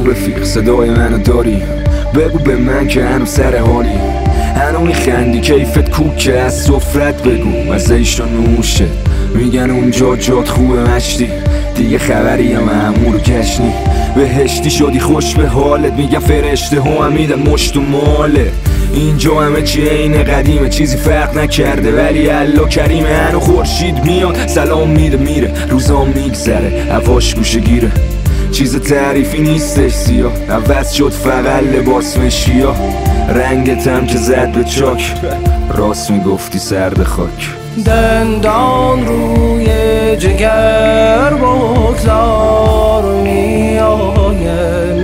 رفیق صدای منو داری؟ بگو به من که هنو سر حالی، هنو میخندی کیفت کوکه، از سفرت بگو مزه‌اش رو نوشه. میگن اونجا جات خوبه مشتی، دیگه خبری هم امور کشنی. بهشتی شدی خوش به حالت، میگن فرشته هم میدن مشت و ماله. اینجا همه چی اینه قدیمه، چیزی فرق نکرده ولی الله کریمه. هنو خورشید میاد سلام میده میره، روزام میگذره هواش گوشه گیره. چیز تعریفی نیستش سیاه، عوض شد فقط لباس مشکیا. رنگتم که زد به چاک، راست میگفتی سرد خاک. دندان روی جگر بگذار، میآیم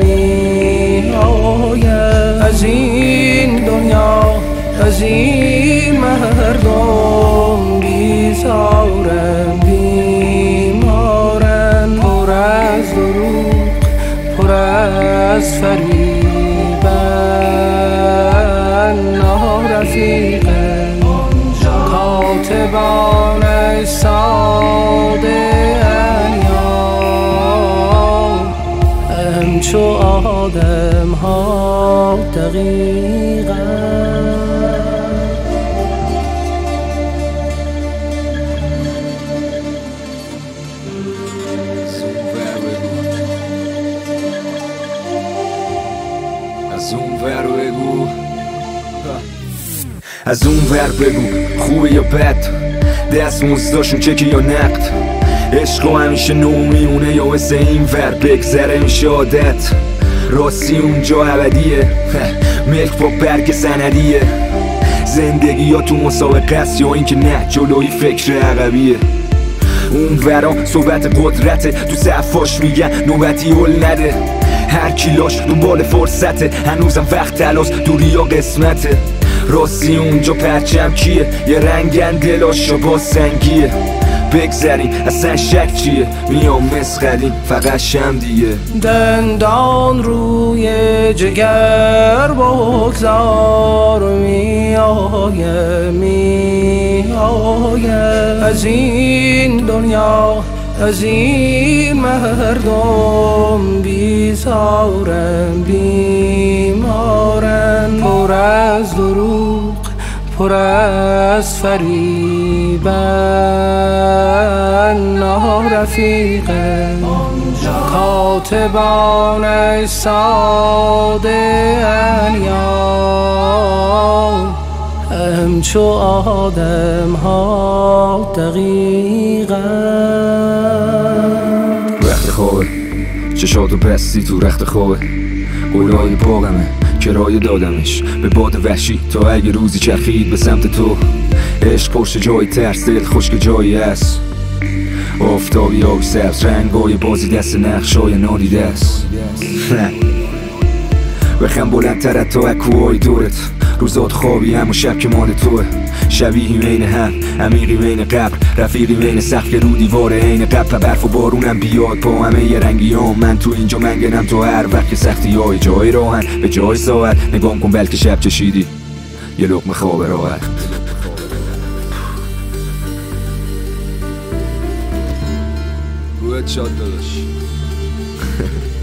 از این دنیا، از این مردم بیزارم بیمارن. پر از دروغ پر از فریبن، نارفیقن کاتبان ساده انیام، همچو آدم ها دقیقا. از اون ور بگو خوبه یا بد، دست مزداشون چکی یا نقد. عشق همیشه نو میونه یا مثل این ور بگذره میشه عادت. راستی اونجا ابدیه، ملک با برگ سندیه. زندگی یا تو مسابقه است یا این که نه جلوی فکر عقبیه. اون ورا صحبت قدرته، تو صفاش میگن نوبتی هل نده. هر کیلاش دنبال فرصته، هنوزم وقت تلاس دوری یا قسمته. راستی اونجا پرچم کیه، یه رنگن دلاشا با سنگیه. بگذریم اصلا شک چیه، میام مسخریم فقط شم دیگه. دندان روی جگر بگذار، میآیم از این دنیا، از این مردم بیزارم بیمارن. پر از دروغ پر از فریبن، نارفیقن کاتبان ساده انیام، همچو آدم ها دقیقا. رخت خوابه چشاتو پستی تو رخت خوابه، قولای پاقمه کرایه دادمش به باد وحشی تا اگه روزی چرخید به سمت تو. عشق پشت جای ترس، دل خشک جایی هست. آفتابی آبی سبز رنگای بازی دست نقشای نادیده است. بخم بلندتر از تا اکوهای دورت، روزات خوابی هم و شب که مال توه. شبیهی بین هم عمیقی بین قبر، رفیقی بین سقف که رو دیوار عین قبر. برف و بارونم بیاد با همه یه رنگی هم، من تو اینجا منگنم تو هر وقت که سختی های جای راهن به جای ساعت. نگام کن بلکه شب چشیدی یه لقمه خواب راحت. رویت شاد داداش.